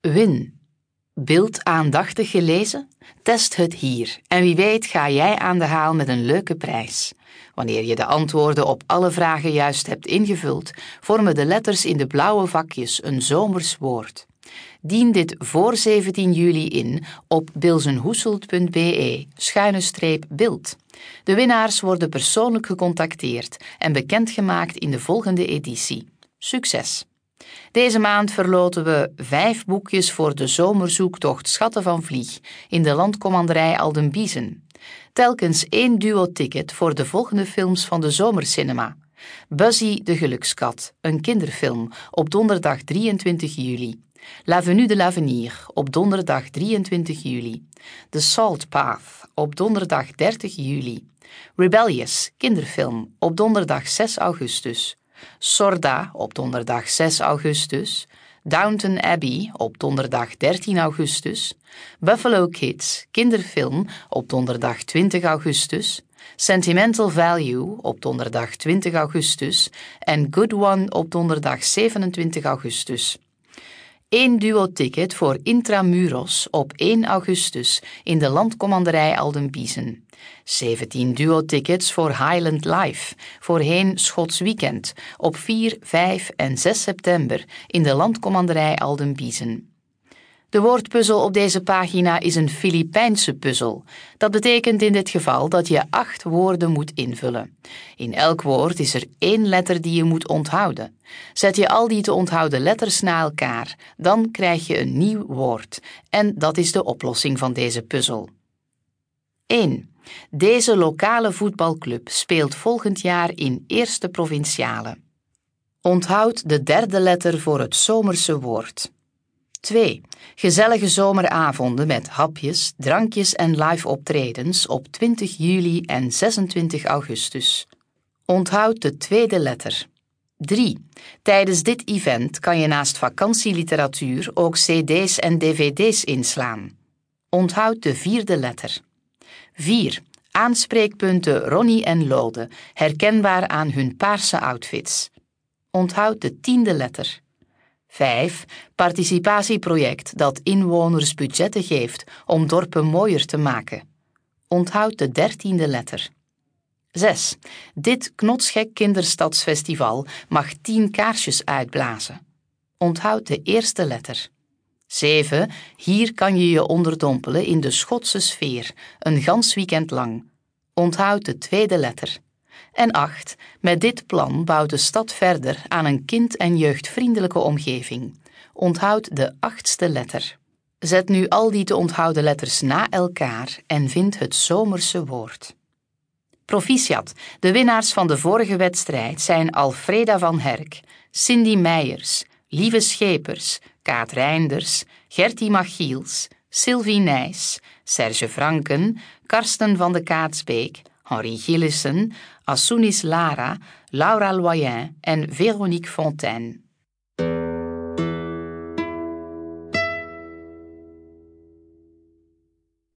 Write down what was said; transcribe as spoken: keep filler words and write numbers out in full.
Win. Beeld aandachtig gelezen? Test het hier en wie weet ga jij aan de haal met een leuke prijs. Wanneer je de antwoorden op alle vragen juist hebt ingevuld, vormen de letters in de blauwe vakjes een zomers woord. Dien dit voor zeventien juli in op bilzenhoeselt punt be schuine streep beeld. De winnaars worden persoonlijk gecontacteerd en bekendgemaakt in de volgende editie. Succes! Deze maand verloten we vijf boekjes voor de zomerzoektocht Schatten van Vlieg in de Landcommanderij Aldenbiezen. Telkens één duo-ticket voor de volgende films van de zomercinema. Buzzy de Gelukskat, een kinderfilm, op donderdag drieëntwintig juli. L'Avenue de l'Avenir, op donderdag drieëntwintig juli. The Salt Path, op donderdag dertig juli. Rebellious, kinderfilm, op donderdag zes augustus. Sorda, op donderdag zes augustus. Downton Abbey, op donderdag dertien augustus. Buffalo Kids, kinderfilm, op donderdag twintig augustus. Sentimental Value, op donderdag twintig augustus. En Good One, op donderdag zevenentwintig augustus. Eén duo-ticket voor Intramuros op één augustus in de Landcommanderij Aldenbiezen. zeventien duo-tickets voor Highland Live, voorheen Schots Weekend, op vier, vijf en zes september in de Landcommanderij Aldenbiezen. De woordpuzzel op deze pagina is een Filipijnse puzzel. Dat betekent in dit geval dat je acht woorden moet invullen. In elk woord is er één letter die je moet onthouden. Zet je al die te onthouden letters na elkaar, dan krijg je een nieuw woord. En dat is de oplossing van deze puzzel. één. Deze lokale voetbalclub speelt volgend jaar in Eerste Provinciale. Onthoud de derde letter voor het zomerse woord. twee. Gezellige zomeravonden met hapjes, drankjes en live optredens op twintig juli en zesentwintig augustus. Onthoud de tweede letter. drie. Tijdens dit event kan je naast vakantieliteratuur ook cd's en dvd's inslaan. Onthoud de vierde letter. vier. Aanspreekpunten Ronnie en Lode, herkenbaar aan hun paarse outfits. Onthoud de tiende letter. vijf. Participatieproject dat inwoners budgetten geeft om dorpen mooier te maken. Onthoud de dertiende letter. zes. Dit knotsgek kinderstadsfestival mag tien kaarsjes uitblazen. Onthoud de eerste letter. zeven. Hier kan je je onderdompelen in de Schotse sfeer, een gans weekend lang. Onthoud de tweede letter. En acht. Met dit plan bouwt de stad verder aan een kind- en jeugdvriendelijke omgeving. Onthoud de achtste letter. Zet nu al die te onthouden letters na elkaar en vind het zomerse woord. Proficiat. De winnaars van de vorige wedstrijd zijn Alfreda van Herk, Cindy Meijers, Lieve Schepers, Kaat Reinders, Gertie Machiels, Sylvie Nijs, Serge Franken, Karsten van de Kaatsbeek, Henri Gillissen, Assounis Lara, Laura Loyen en Véronique Fontaine.